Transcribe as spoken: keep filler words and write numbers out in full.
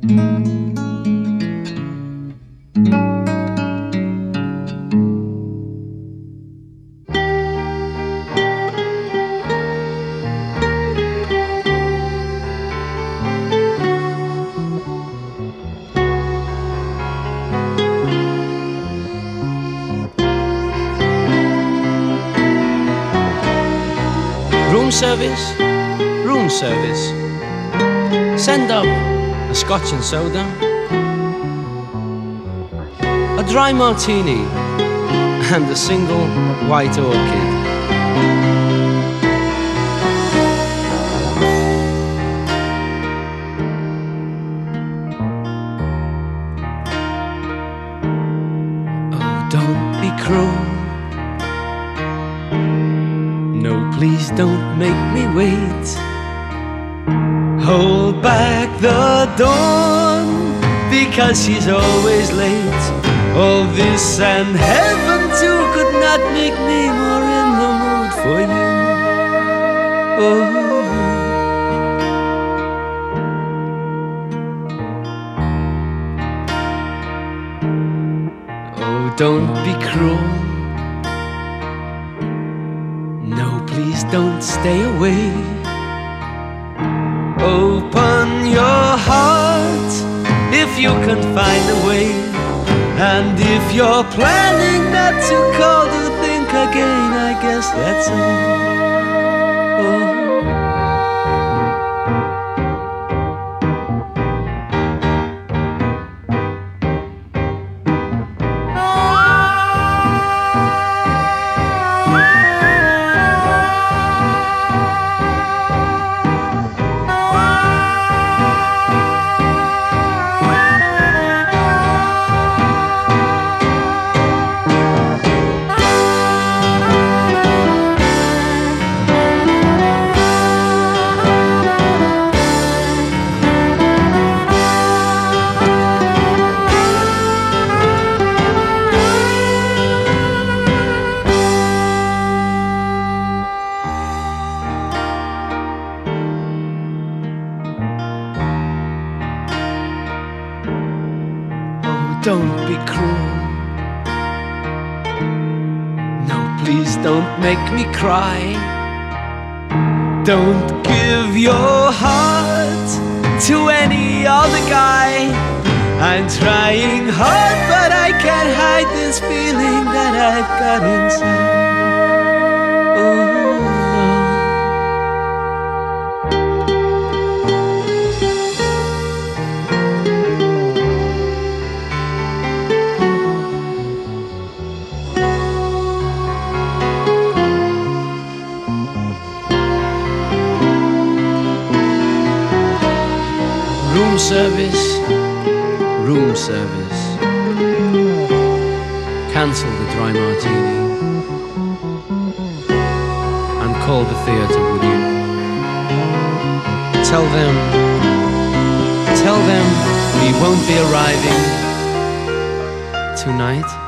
Room service, room service. Send up a scotch and soda, a dry martini, and a single white orchid. Oh, don't be cruel. No, please don't make me wait. Hold back the dawn, because she's always late. All this and heaven too could not make me more in the mood for you. Oh, oh, don't be cruel. No, please don't stay away. Open your heart if you can find a way. And if you're planning not to call to think again, I guess that's all. Oh. Don't be cruel. No, please don't make me cry. Don't give your heart to any other guy. I'm trying hard, but I can't hide this feeling that I've got inside. Oh. Room service, room service. Cancel the dry martini and call the theatre, would you? Tell them, tell them we won't be arriving tonight.